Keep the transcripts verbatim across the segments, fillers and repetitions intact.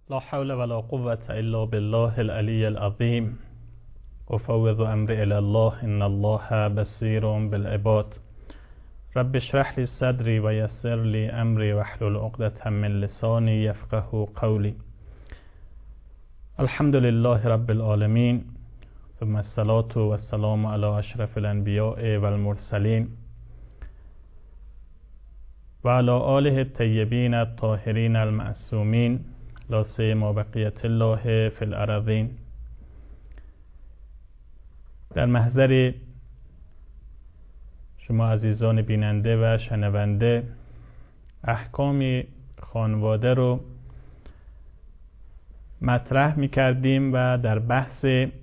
لا حول ولا قوة إلا بالله العلي العظيم. أفوض أمري إلى الله إن الله بصير بالعباد. رب اشرح لي صدري ويسر لي أمري واحلل عقدة من لساني يفقه قولي. الحمد لله رب العالمين، ثم الصلاة والسلام على أشرف الأنبياء والمرسلين وعلى آله الطيبين الطاهرين المعصومين، لا سیما بقیت الله فی الارضین. در محضر شما عزیزان بیننده و شنونده، احکام خانواده رو مطرح می کردیم و در بحث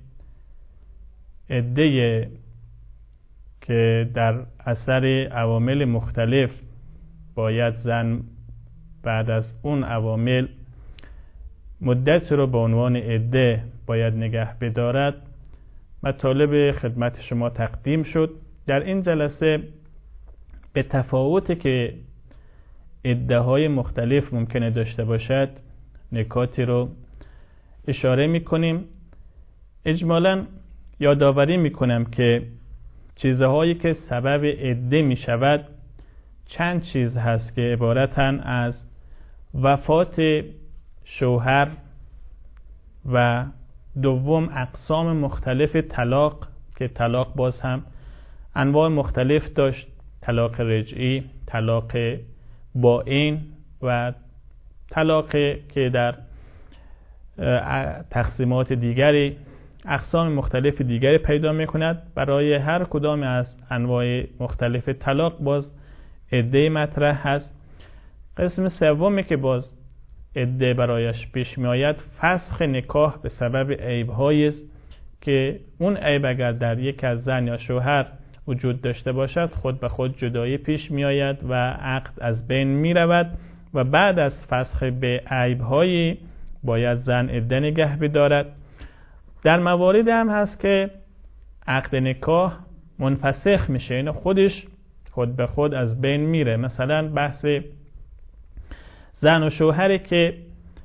عده‌ای که در اثر عوامل مختلف باید زن بعد از اون عوامل مدت رو به عنوان عده باید نگه بدارد مطالب خدمت شما تقدیم شد. در این جلسه به تفاوتی که عده های مختلف ممکنه داشته باشد نکاتی رو اشاره می کنیم. اجمالاً یادآوری می کنم که چیزهایی که سبب عده می شود چند چیز هست که عبارتن از وفات شوهر و دوم اقسام مختلف طلاق که طلاق باز هم انواع مختلف داشت، طلاق رجعی، طلاق بائن و طلاق که در تقسیمات دیگری اقسام مختلف دیگری پیدا می کند. برای هر کدام از انواع مختلف طلاق باز عده مطرح هست. قسم سومی که باز عده برایش پیش می آید فسخ نکاح به سبب عیب‌هایی است که اون عیب اگر در یک از زن یا شوهر وجود داشته باشد خود به خود جدایی پیش می آید و عقد از بین می رود و بعد از فسخ به عیب‌هایی باید زن عده نگه بدارد. در موارد هم هست که عقد نکاح منفسخ میشه، این خودش خود به خود از بین میره. مثلا بحث زن و شوهری که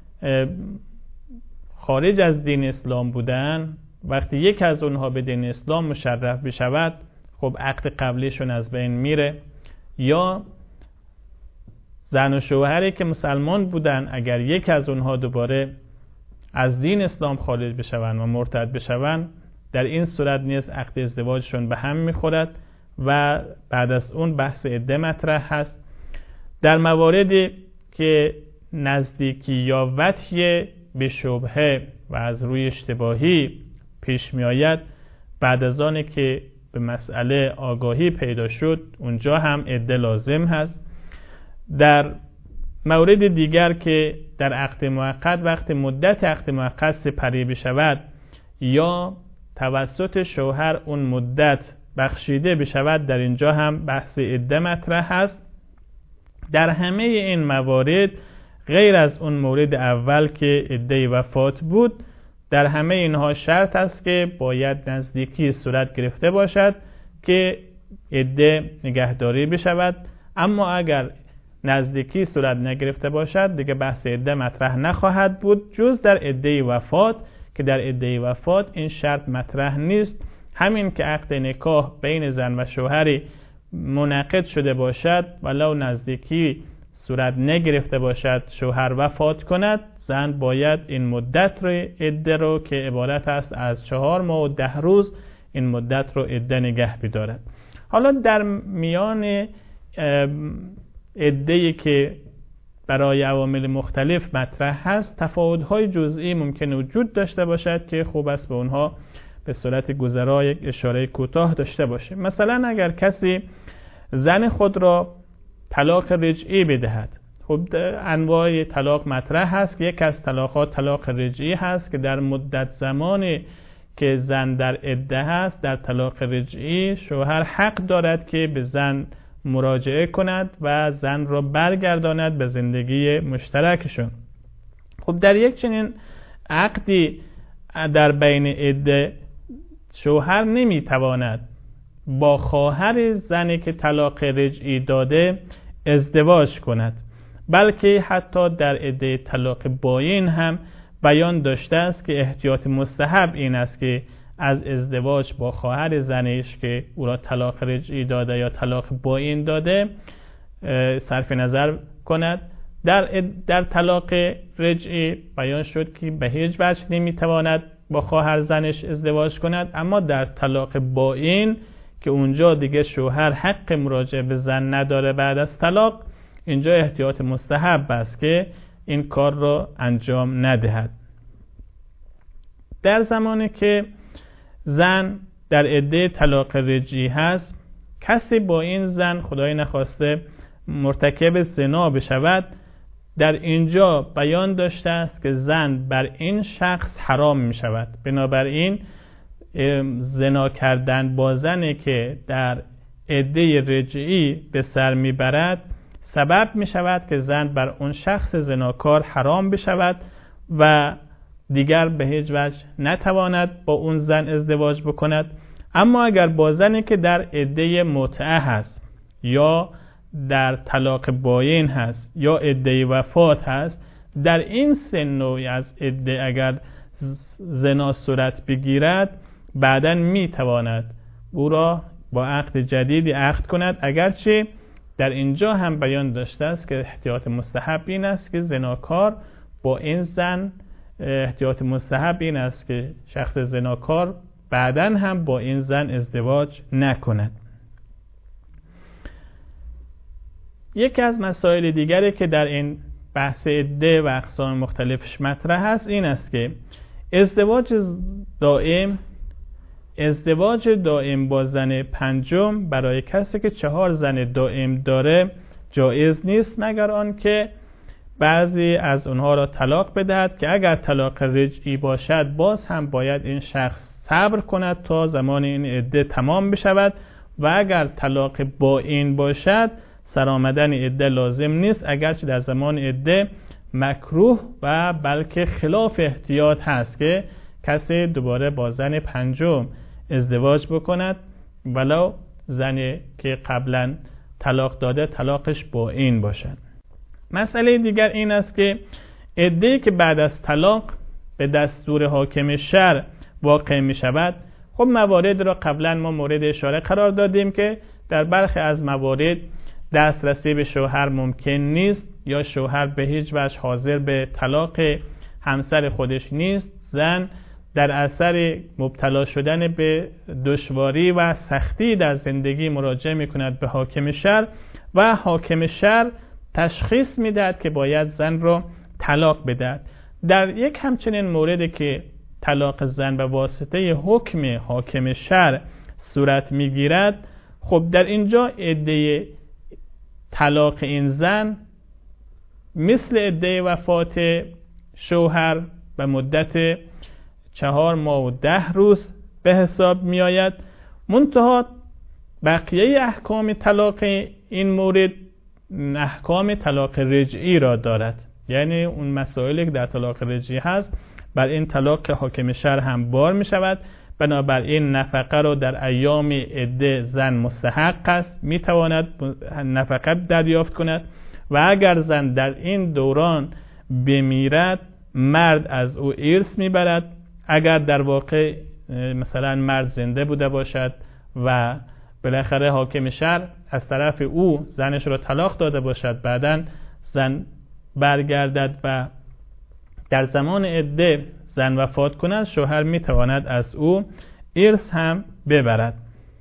خارج از دین اسلام بودن، وقتی یک از اونها به دین اسلام مشرف بشود خب عقد قبلیشون از بین میره. یا زن و شوهری که مسلمان بودن اگر یک از اونها دوباره از دین اسلام خارج بشوند و مرتد بشوند، در این صورت نیز عقد ازدواجشون به هم میخورد و بعد از اون بحث عده مطرح هست. در مواردی که نزدیکی یا وطی به شبهه و از روی اشتباهی پیش می آید، بعد از آنه که به مسئله آگاهی پیدا شد اونجا هم عده لازم هست. در مورد دیگر که در عقد موقت وقت مدت عقد موقت سپری بشود یا توسط شوهر اون مدت بخشیده بشود، در اینجا هم بحث عده مطرح هست. در همه این موارد غیر از اون مورد اول که عده وفات بود، در همه اینها شرط است که باید نزدیکی صورت گرفته باشد که عده نگهداری بشود. اما اگر نزدیکی صورت نگرفته باشد دیگه بحث عده مطرح نخواهد بود، جز در عده وفات که در عده وفات این شرط مطرح نیست. همین که عقد نکاح بین زن و شوهری منعقد شده باشد ولو نزدیکی صورت نگرفته باشد، شوهر وفات کند، زن باید این مدت رو عده رو که عبارت است از چهار ماه و ده روز این مدت رو عده نگه بدارد. حالا در میان عده‌ای که برای عوامل مختلف مطرح هست تفاوت‌های جزئی ممکن وجود داشته باشد که خوب است به اونها به صورت گذرا یک اشاره کوتاه داشته باشه. مثلا اگر کسی زن خود را طلاق رجعی بدهد، خب انواع طلاق مطرح هست. یک از طلاقات طلاق رجعی هست که در مدت زمانی که زن در عده هست در طلاق رجعی شوهر حق دارد که به زن مراجعه کند و زن را برگرداند به زندگی مشترکشون. خب در یک چنین عقدی در بین عده شوهر نمیتواند با خواهر زنی که طلاق رجعی داده ازدواج کند، بلکه حتی در عده طلاق بائین هم بیان داشته است که احتیاط مستحب این است که از ازدواج با خواهر زنش که او را طلاق رجعی داده یا طلاق بائین داده صرف نظر کند. در در طلاق رجعی بیان شد که به هیچ وجه نمیتواند با خواهر زنش ازدواج کند، اما در طلاق بائین که اونجا دیگه شوهر حق مراجعه به زن نداره بعد از طلاق، اینجا احتیاط مستحب است که این کار را انجام ندهد. در زمانی که زن در عده طلاق رجعی هست، کسی با این زن خدای نخواسته مرتکب زنا بشود، در اینجا بیان داشته است که زن بر این شخص حرام می شود. بنابراین زنا کردن با زنی که در عده رجعی به سر می برد سبب می شود که زن بر اون شخص زناکار حرام بشود و دیگر به هیچ وجه نتواند با اون زن ازدواج بکند. اما اگر با زنی که در عده متعه هست یا در طلاق بائین هست یا عده وفات هست، در این سه نوعی از عده اگر زنا صورت بگیرد، بعداً می تواند او را با عقد جدیدی عقد کند، اگرچه در اینجا هم بیان داشته است که احتیاط مستحب این است که زناکار با این زن احتیاط مستحب این است که شخص زناکار بعداً هم با این زن ازدواج نکند. یکی از مسائل دیگری که در این بحث عده و اقسام مختلفش مطرح است این است که ازدواج دائم ازدواج دائم با زن پنجم برای کسی که چهار زن دائم داره جایز نیست، مگر آن که بعضی از اونها را طلاق بدهد، که اگر طلاق رجعی باشد باز هم باید این شخص صبر کند تا زمان این عده تمام بشود، و اگر طلاق بائین باشد سرآمدن عده لازم نیست، اگرچه در زمان عده مکروه و بلکه خلاف احتیاط هست که کسی دوباره با زن پنجم ازدواج بکند ولو زنی که قبلا طلاق داده طلاقش بائین باشد. مسئله دیگر این است که عده‌ای که بعد از طلاق به دستور حاکم شرع واقع می شود، خب موارد را قبلا ما مورد اشاره قرار دادیم که در برخی از موارد دسترسی به شوهر ممکن نیست یا شوهر به هیچ وجه حاضر به طلاق همسر خودش نیست، زن در اثر مبتلا شدن به دشواری و سختی در زندگی مراجعه می کند به حاکم شرع و حاکم شرع تشخیص می دهد که باید زن را طلاق بدهد. در یک همچنین موردی که طلاق زن به واسطه حکم حاکم شرع صورت می گیرد، خب در اینجا عده طلاق این زن مثل عده وفات شوهر به مدت چهار ماه و ده روز به حساب می آید. منتها بقیه احکام طلاق این مورد احکام طلاق رجعی را دارد، یعنی اون مسائلی که در طلاق رجعی هست بر این طلاق حاکم شرع هم بار می شود. بنابراین نفقه را در ایام عده زن مستحق است، می تواند نفقه دریافت کند، و اگر زن در این دوران بمیرد مرد از او ارث می برد. اگر در واقع مثلا مرد زنده بوده باشد و بالاخره حاکم شرع از طرف او زنش را طلاق داده باشد، بعداً زن برگردد و در زمان عده زن وفات کند، شوهر می تواند از او ارث هم ببرد.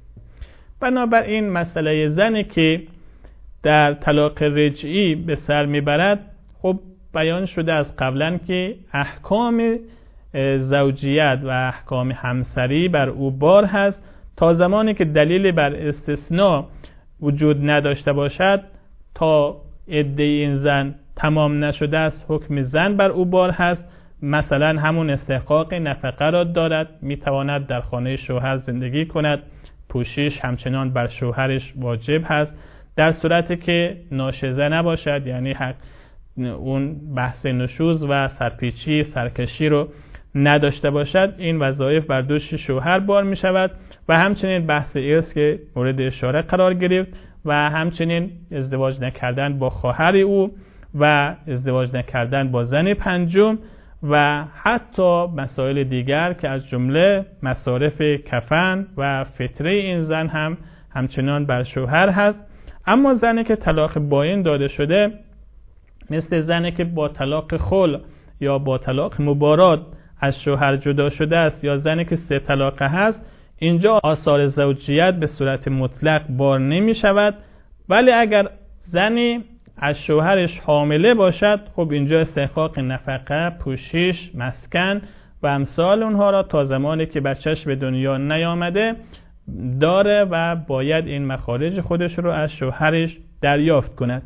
بنابراین مسئله زنی که در طلاق رجعی به سر می برد، خب بیان شده از قبلا که احکام زوجیت و احکام همسری بر او بار هست تا زمانی که دلیل بر استثناء وجود نداشته باشد. تا عده این زن تمام نشده است حکم زن بر او بار هست. مثلا همون استحقاق نفقه را دارد، میتواند در خانه شوهر زندگی کند، پوشش همچنان بر شوهرش واجب هست، در صورتی که ناشزه نباشد، یعنی حق اون بحث نشوز و سرپیچی سرکشی رو نداشته باشد، این وظایف بر دوش شوهر بار می شود. و همچنین بحث ارث که مورد اشاره قرار گرفت و همچنین ازدواج نکردن با خواهر او و ازدواج نکردن با زن پنجم و حتی مسائل دیگر که از جمله مصارف کفن و فطره این زن هم همچنان بر شوهر هست. اما زنی که طلاق بائن داده شده، مثل زنی که با طلاق خلع یا با طلاق مبارات از شوهر جدا شده است یا زنی که سه طلاقه هست، اینجا آثار زوجیت به صورت مطلق بار نمی شود، ولی اگر زنی از شوهرش حامله باشد، خب اینجا استحقاق نفقه، پوشش، مسکن و امثال اونها را تا زمانی که بچهش به دنیا نیامده داره و باید این مخارج خودش رو از شوهرش دریافت کند.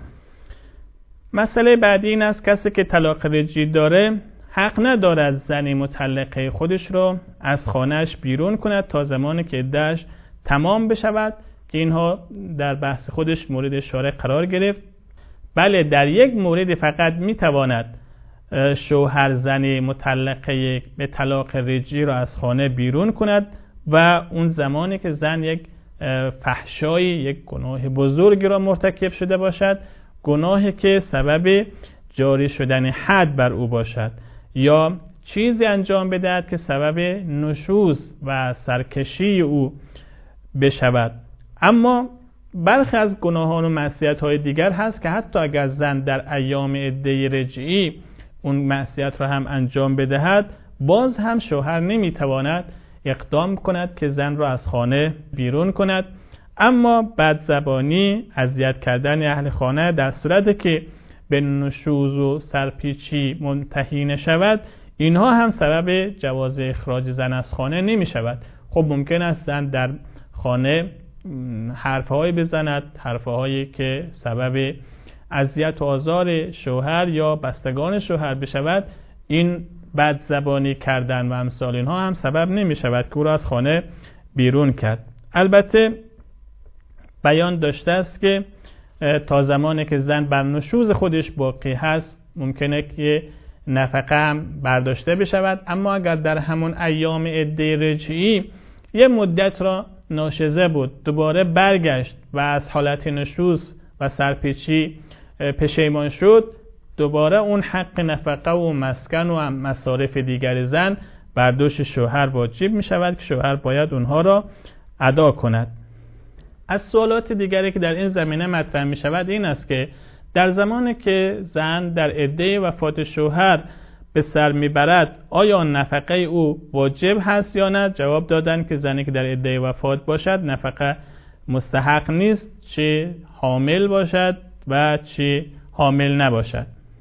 مسئله بعدی این است کسی که طلاق رجعی داره حق ندارد زنی مطلقه خودش رو از خانهش بیرون کند تا زمانی که عده‌اش تمام بشود که اینها در بحث خودش مورد اشاره قرار گرفت. بله، در یک مورد فقط میتواند شوهر زنی مطلقه به طلاق رجعی را از خانه بیرون کند و اون زمانی که زن یک فحشایی، یک گناه بزرگی را مرتکب شده باشد، گناهی که سبب جاری شدن حد بر او باشد یا چیزی انجام بدهد که سبب نشوز و سرکشی او بشود. اما برخی از گناهان و معصیت‌های دیگر هست که حتی اگر زن در ایام عده رجعی اون معصیت را هم انجام بدهد، باز هم شوهر نمیتواند اقدام کند که زن را از خانه بیرون کند. اما بدزبانی، اذیت کردن اهل خانه در صورتی که به نشوز و سرپیچی منتهی نشود، اینها هم سبب جواز اخراج زن از خانه نمی شود. خب ممکن است زن در خانه حرفهایی بزند، حرفهایی که سبب اذیت و آزار شوهر یا بستگان شوهر بشود، این بدزبانی کردن و امثال اینها هم سبب نمی شود که او را از خانه بیرون کرد. البته بیان داشته است که تا زمانی که زن بر نشوز خودش باقی هست ممکنه که نفقه هم برداشته بشود، اما اگر در همون ایام عده رجعی یه مدت را ناشزه بود، دوباره برگشت و از حالت نشوز و سرپیچی پشیمان شد، دوباره اون حق نفقه و مسکن و مصارف دیگر زن بر دوش شوهر واجب می شود که شوهر باید اونها را ادا کند. از سوالات دیگری که در این زمینه مطرح می شود این است که در زمانی که زن در عده وفات شوهر به سر می برد، آیا نفقه او واجب هست یا نه؟ جواب دادن که زنی که در عده وفات باشد نفقه مستحق نیست، چه حامل باشد و چه حامل نباشد.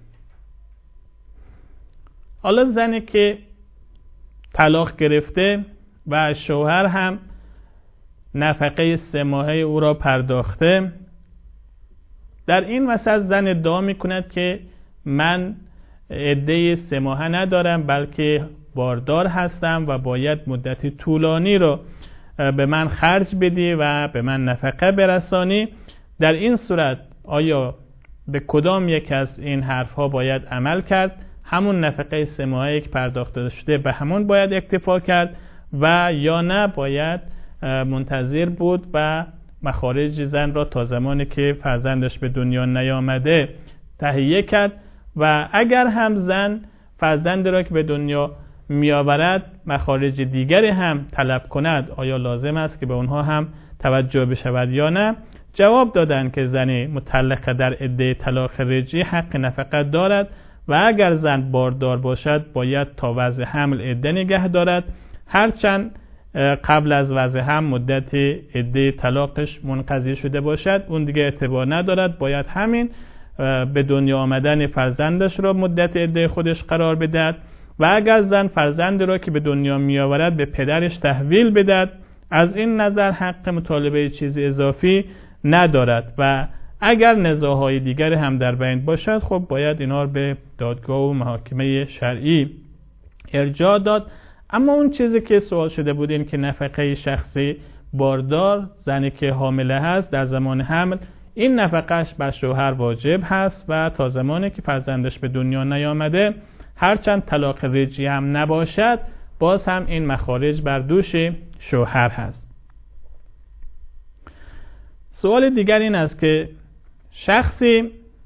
حالا زنی که طلاق گرفته و شوهر هم نفقه سه ماهه او را پرداخته، در این وسط زن ادعا می کند که من عده سه ماهه ندارم بلکه باردار هستم و باید مدتی طولانی رو به من خرج بدی و به من نفقه برسانی. در این صورت آیا به کدام یک از این حرفها باید عمل کرد؟ همون نفقه سه ماهه که پرداخته شده به همون باید اکتفا کرد و یا نه باید منتظر بود و مخارج زن را تا زمانی که فرزندش به دنیا نیامده تهیه کرد و اگر هم زن فرزند را که به دنیا میآورد مخارج دیگری هم طلب کند، آیا لازم است که به اونها هم توجه بشود یا نه؟ جواب دادن که زن مطلقه در عده طلاق رجعی حق نفقه دارد و اگر زن باردار باشد باید تا وضع حمل عده نگه دارد، هرچند قبل از وضع هم مدت عده طلاقش منقضی شده باشد اون دیگه اعتبار ندارد، باید همین به دنیا آمدن فرزندش را مدت عده خودش قرار بدهد و اگر زن فرزند را که به دنیا می آورد به پدرش تحویل بدهد، از این نظر حق مطالبه چیزی اضافی ندارد و اگر نزاع‌های دیگر هم در بین باشد خب باید اینا رو به دادگاه و محاکمه شرعی ارجاع داد. اما اون چیزی که سوال شده بود این که نفقه شخصی باردار، زنی که حامله هست در زمان حمل، این نفقهش بر شوهر واجب هست و تا زمانی که فرزندش به دنیا نیامده هرچند طلاق رجعی هم نباشد باز هم این مخارج بر دوش شوهر هست. سوال دیگر این است که شخصی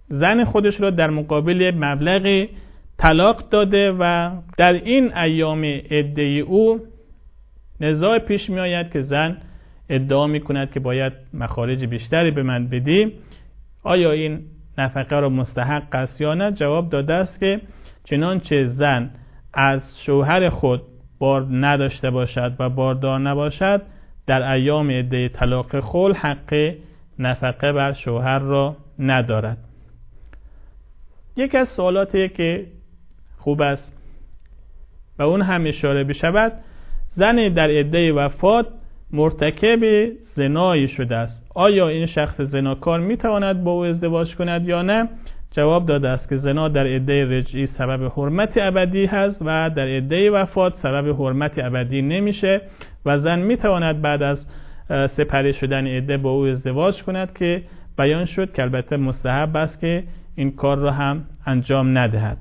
زن خودش را در مقابل مبلغ طلاق داده و در این ایام عده او نزاع پیش می آید که زن ادعا می کند که باید مخارج بیشتری به من بدی، آیا این نفقه را مستحق است یا نه؟ جواب داده است که چنانچه زن از شوهر خود بار نداشته باشد و باردار نباشد، در ایام عده طلاق خلع حق نفقه بر شوهر را ندارد. یک از سوالاتی که خوب است و اون هم اشاره بشود، زن در عده وفات مرتکب زنایی شده است، آیا این شخص زناکار میتواند با او ازدواج کند یا نه؟ جواب داده است که زنا در عده رجعی سبب حرمت ابدی هست و در عده وفات سبب حرمت ابدی نمیشه و زن میتواند بعد از سپری شدن عده با او ازدواج کند که بیان شد که البته مستحب است که این کار را هم انجام ندهد.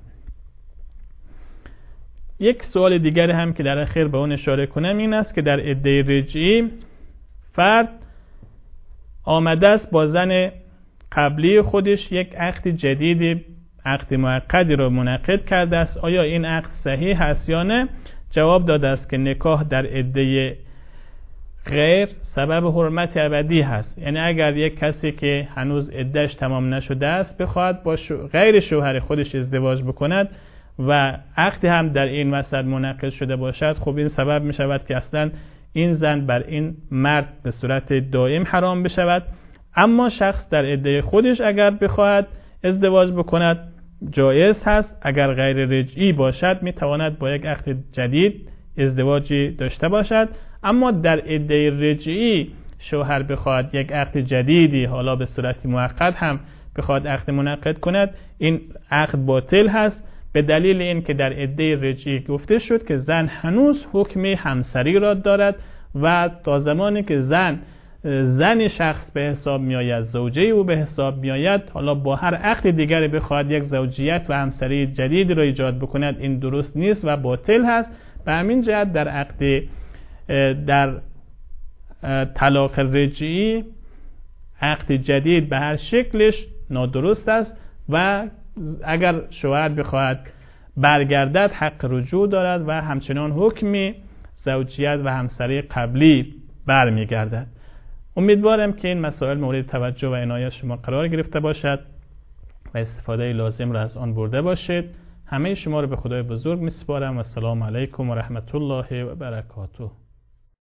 یک سوال دیگر هم که در اخیر به اون اشاره کنم این است که در عده رجعی فرد آمده است با زن قبلی خودش یک عقد جدیدی، عقد موقتی را منعقد کرده است، آیا این عقد صحیح است یا نه؟ جواب داده است که نکاح در عده غیر سبب حرمت ابدی هست، یعنی اگر یک کسی که هنوز عدهش تمام نشده است بخواهد با شو... غیر شوهر خودش ازدواج بکند و عقد هم در این وسط منعقد شده باشد، خب این سبب می شود که اصلا این زن بر این مرد به صورت دائم حرام بشود. اما شخص در عده خودش اگر بخواهد ازدواج بکند جایز هست، اگر غیر رجعی باشد می تواند با یک عقد جدید ازدواجی داشته باشد. اما در عده رجعی شوهر بخواهد یک عقد جدیدی حالا به صورت موقت هم بخواهد عقد منعقد کند، این عقد باطل هست، به دلیل این که در عده رجعی گفته شد که زن هنوز حکم همسری را دارد و تا زمانی که زن زن شخص به حساب می آید، زوجه او به حساب می آید، حالا با هر عقد دیگری بخواهد یک زوجیت و همسری جدید را ایجاد بکند، این درست نیست و باطل هست. به همین جهت در عقد در طلاق رجعی عقد جدید به هر شکلش نادرست است و اگر شوهر بخواهد برگردد حق رجوع دارد و همچنان حکم زوجیت و همسری قبلی برمیگردد. امیدوارم که این مسائل مورد توجه و عنایت شما قرار گرفته باشد و استفاده لازم را از آن برده باشید. همه شما را به خدای بزرگ میسپارم و السلام علیکم و رحمت الله و برکاته.